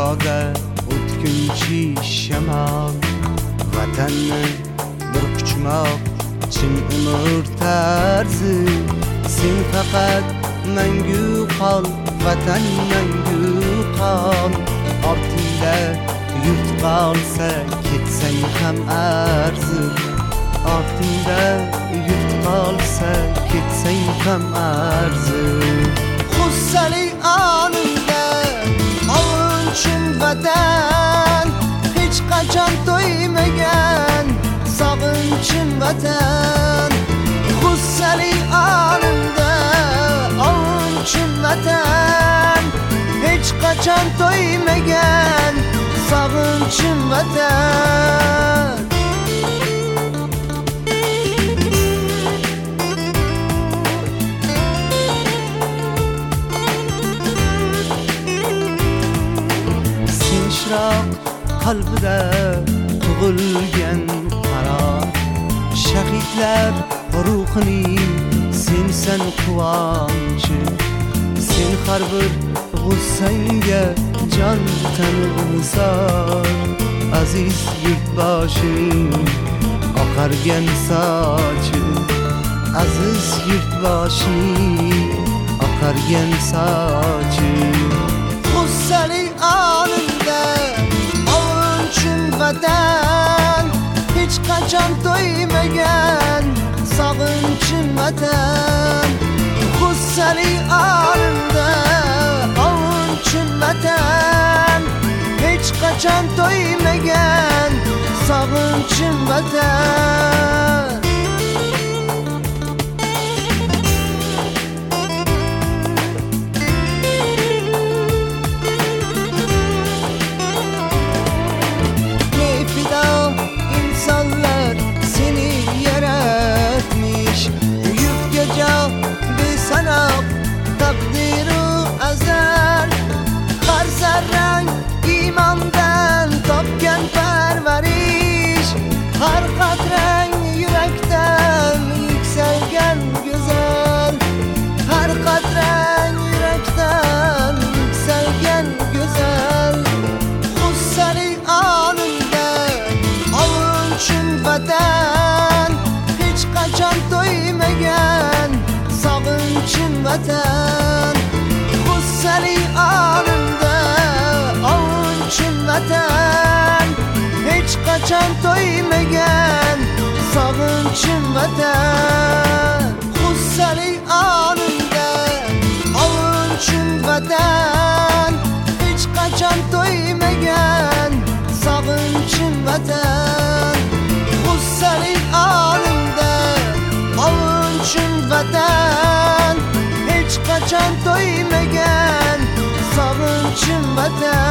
dunyoda o'tkinchi shamol, vatanni bir quchmoq chin umr tarzi. Sen faqat mangu qol, vatan mangu qol. Ortingda yurt qolsa ketsang ham arzi. Ortingda yurt qolsa ketsang ham arzi. G'ussali onimda ovunchim vatan, hech qachon to'ymagan sog'inchim vatan. G'ussali onimda ovunchim vatan, hech qachon to'ymagan sog'inchim vatan. Ishroq qalbida tug'ilgan qaror, shahidlar ruhining sensan quvonchi. Sen har bir g'ussangga jon tanig'sor, aziz yurtboshing oqargan sochi. Aziz yurtboshing oqargan sochi. G'ussali onimda ovunchim vatan, hech qachon to'ymagan sog'inchim vatan. G'ussali onimda ovunchim vatan, hech qachon to'ymagan sog'inchim vatan. İnsanlar seni yaratmış, yurtgacha besanab takdiru azal. Har zarrang imondan topgan parvarish, har qatrang yurakdan yuksalgan go'zal. Har qatrang yurakdan yuksalgan go'zal. G'ussali onimda ovunchim vatan, hech qachon to'ymagan sog'inchim vatan. G'ussali onimda ovunchim vatan, hech qachon to'ymagan sog'inchim vatan. G'ussali onimda ovunchim vatan, hech qachon to'ymagan sog'inchim vatan. G'ussali onimda ovunchim vatan, hech qachon to'ymagan sog'inchim vatan.